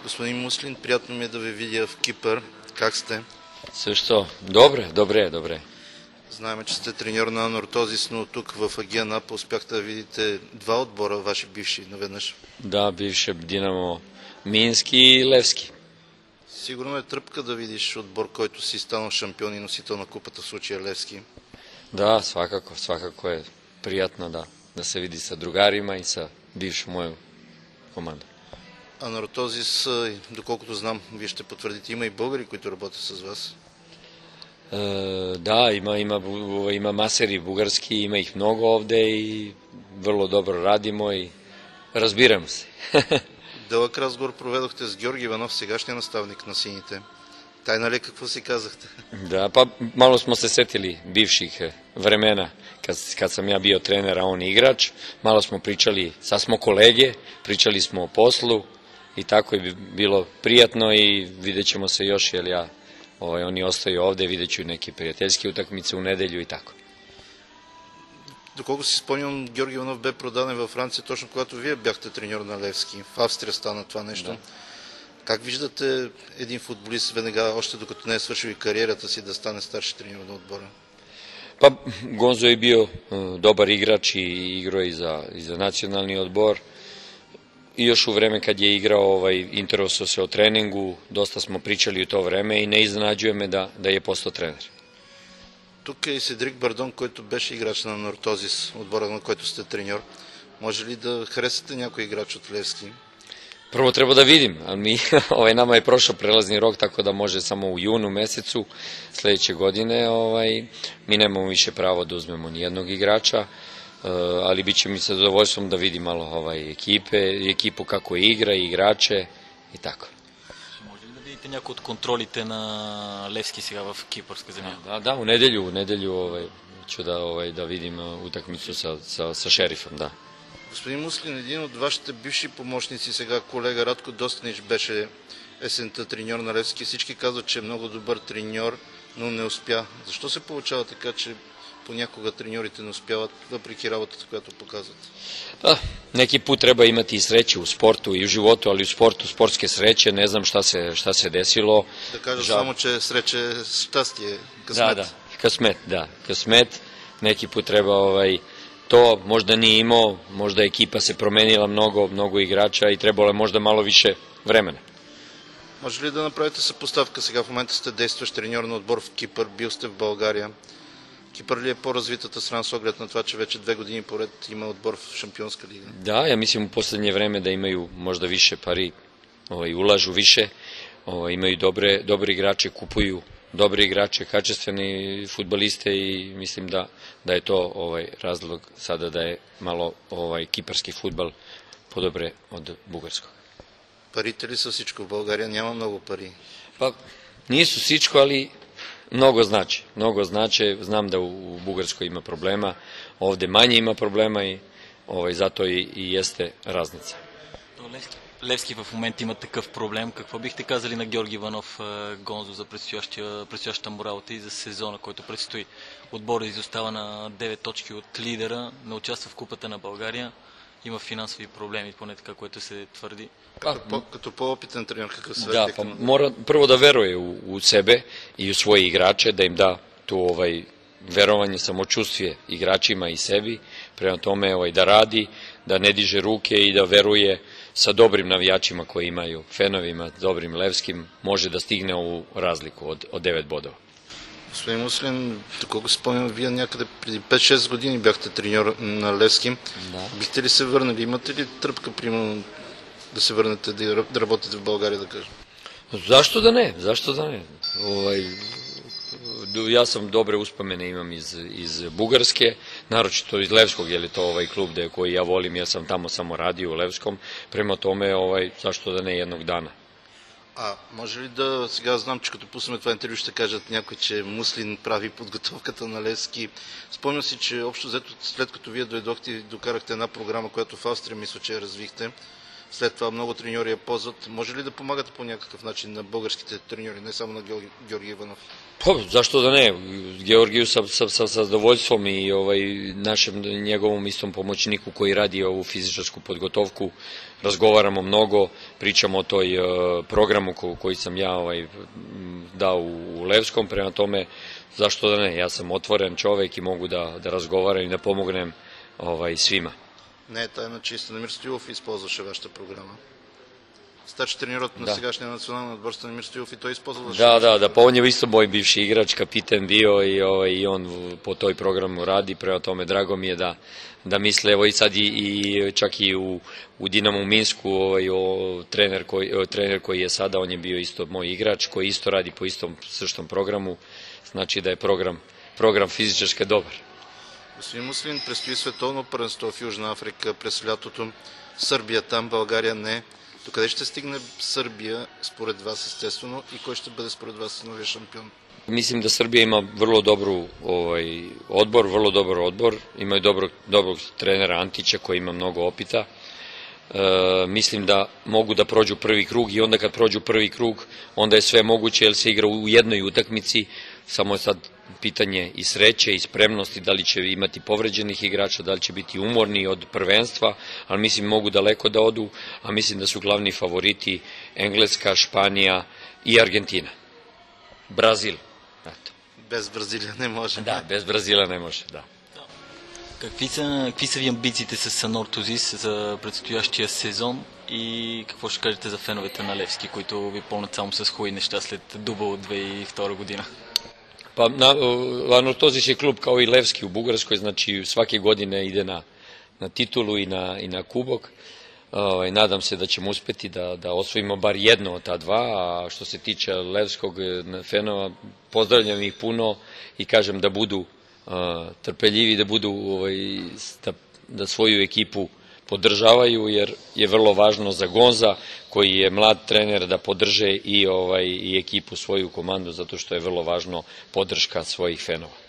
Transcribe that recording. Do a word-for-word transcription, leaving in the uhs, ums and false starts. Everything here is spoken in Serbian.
Господин Муслин, приятно ми е да ви видя в Кипър. Как сте? Също. Добре, добре, добре. Знаем, че сте треньор на Анортозис, но тук в Агия Напа успяхте да видите два отбора, ваши бивши наведнъж. Да, бивше Динамо Мински и Левски. Сигурно е тръпка да видиш отбор, който си станал шампион и носител на купата, в случая Левски. Да, svakako, svakako je prijatno da, da se vidi sa drugarima i sa bivšom mojom komandom. Анортозис, доколкото знам, вие ще потвърдите, има и българи, които работят с вас. E, da, ima, ima, ima maseri bugarski, ima ih mnogo ovde i vrlo dobro radimo i разбирам се. Дълъг разговор проведохте с Георги Иванов, сегашния наставник на сините. Тайна ли какво си казахте? Da, pa malo smo se setili bivših vremena kad, kad sam ja bio trener, a on igrač. Malo smo pričali, sad smo kolege, pričali smo o poslu i tako je bilo prijatno i vidjet ćemo se još, jer ja, ovaj, oni ostaju ovde, vidjet ću neke prijateljske utakmice u nedelju i tako. Доколко си спомням, Георги Иванов бе продаден във Франция точно когато вие бяхте треньор на Левски. В Австрия стана това нещо. Да. Как виждате един футболист веднага, още докато не е свършил и кариерата си, да стане старши треньор на отбора? Pa Gonzo je bio uh, dobar igrač i igrao i za, i za nacionalni odbor. I još u vreme kad je igrao, ovaj, interesovao se o treningu, dosta smo pričali u to vreme i ne iznenađuje me da, da je postao trener. Тук е и Седрик Бардон, който беше играч на Нортозис, отбора на който сте треньор. Може ли да харесате някой играч от Левски? Prvo treba da vidim, ali mi, ovaj, nama je prošao prelazni rok, tako da može samo u junu mesecu sledeće godine. Ovaj, mi nemamo više pravo da uzmemo ni jednog igrača, uh, ali bit će mi sa zadovoljstvom da vidim malo ovaj, ekipe, ekipu kako igra, igrače i tako. Може ли да видите някои от контролите на Левски сега в кипърска земя? Da, da, u nedelju, u nedelju ovaj, ću da, ovaj, da vidim utakmicu sa, sa, sa šerifom, da. Господин Муслин, един от вашите бивши помощници, сега колега Радко Достенич, беше есента треньор на Левски. Всички казват, че е много добър треньор, но не успя. Защо се получава така, че понякога треньорите не успяват, въпреки работата, която показват? Da, neki put treba imati i sreće u sportu i u životu, ali u sportu sportske sreće, ne znam šta se, šta se desilo. Да кажа Žal. само, че срече е щастие, късмет. Da, da, kasmet, da, kasmet, neki put treba ovaj, to možda nije imao, možda ekipa se promenila mnogo, mnogo igrača i trebalo je možda malo više vremena. Може ли да направите съпоставка? Сега в момента сте действащ треньор на отбор в Кипър, бил сте в България. Кипър ли е по-развитата страна с оглед на това, че вече две години поред има отбор в Шампионска лига? Da, ja mislim u poslednje vreme da imaju možda više pari, ovaj, ulažu više, ovaj, imaju dobre, dobre igrače, kupuju dobre igrače, kačestveni futbaliste i mislim da, da je to ovaj, razlog sada da je malo ovaj, kiparski futbal podobre od bugarskog. Парите ли са всичко в България? Няма много пари. Pa nisu всичко, ali mnogo znači. Mnogo znače, znam da u, u Bugarskoj ima problema, ovde manje ima problema i ovaj, zato i, i jeste raznica. Левски, Левски в момента има такъв проблем. Какво бихте казали на Георги Иванов, Гонзо, за предстоящата му работа и за сезона, който предстои? Отборът изостава на девет точки от лидера, не участва в Купата на България, има финансови проблеми, поне така, което се твърди. Като, по, като по-опитен тренер, какъв съвет? Da, pa mora prvo da veruje u, u sebe i u svoje igrače, da im da tu ovaj, verovanje, samočustvije igračima i sebi, prema tome ovaj, da radi, da ne diže ruke i da veruje sa dobrim navijačima koji imaju, fenovima, dobrim Levskim, može da stigne ovu razliku od, od devet bodova. Господин Муслин, доколко спомням, вие някъде преди пет-шест години бяхте треньор на Левски. Да. Бихте ли се върнали? Имате ли тръпка, примерно, да се върнете, да, да работите в България, да кажем? Zašto da ne? Zašto da ne? Ovaj, ja sam dobre uspomene imam iz, iz Bugarske, naročito iz Levskog, jer je to ovaj klub da, koji ja volim, ja sam tamo samo radio u Levskom, prema tome, ovaj, zašto da ne jednog dana. А може ли да, сега знам, че като пуснем това интервю ще кажат някой, че Муслин прави подготовката на Левски. Спомням си, че общо взето след като вие дойдохте и докарахте една програма, която в Австрия мисля, че я развихте, след това много треньори я ползват. Може ли да помагате по някакъв начин на българските треньори, не само на Георги, Георги Иванов? Pa, zašto da ne? Georgiju sa, sa, sa, sa zadovoljstvom i ovaj, našem njegovom istom pomoćniku koji radi ovu fizičarsku podgotovku razgovaramo mnogo, pričamo o toj uh, programu ko, koji sam ja ovaj, dao u, u Levskom, prema tome zašto da ne? Ja sam otvoren čovek i mogu da, da razgovaram i da pomognem ovaj, svima. Не е тайна, че и Станимир Стоилов използваше вашата програма. Старши тренерът на Да. сегашния национален отбор Станимир Стоилов и той използваше. Da, da, da, pa on je isto moj bivši igrač, kapiten bio i, ovaj, i on po toj programu radi, prema tome drago mi je da, da misle, evo i sad i, i čak i u, u Dinamu Minsku, ovaj, o, trener, koji, o, trener koji je sada, on je bio isto moj igrač, koji isto radi po istom srčnom programu, znači da je program, program fizičarske dobar. Господин Муслин, предстои световно първенство в Южна Африка през лятото. Сърбия там, България не. До къде ще стигне Сърбия според вас естествено и кой ще бъде според вас новия шампион? Mislim da Srbija ima vrlo dobru ovaj, odbor, vrlo dobar odbor, imaju dobrog, dobrog trenera Antića koji ima mnogo opita. E, mislim da mogu da prođu prvi krug i onda kad prođu prvi krug onda je sve moguće jer se igra u jednoj utakmici, samo je sad pitanje i sreće i spremnosti, da li će imati povređenih igrača, da li će biti umorni od prvenstva, ali mislim mogu daleko da odu, a mislim da su glavni favoriti Engleska, Španija i Argentina. Brazil. Eto. Без Бразилия не може. Da, bez Brazila ne može, da. Какви са, какви са ви амбициите с Санор Тузис за предстоящия сезон и какво ще кажете за феновете на Левски, които ви пълнят само с хубави неща след дубъл от две хиляди и втора година? Pa na, Anortozis je klub kao i Levski u Bugarskoj, znači svake godine ide na, na titulu i na, i na kubok. Ovaj, nadam se da ćemo uspeti da, da osvojimo bar jedno od ta dva, a što se tiče Levskog fenova, pozdravljam ih puno i kažem da budu uh, trpeljivi, da budu ovaj, da, da svoju ekipu podržavaju, jer je vrlo važno za Gonza, koji je mlad trener, da podrže i, ovaj, i ekipu, svoju komandu, zato što je vrlo važno podrška svojih fenova.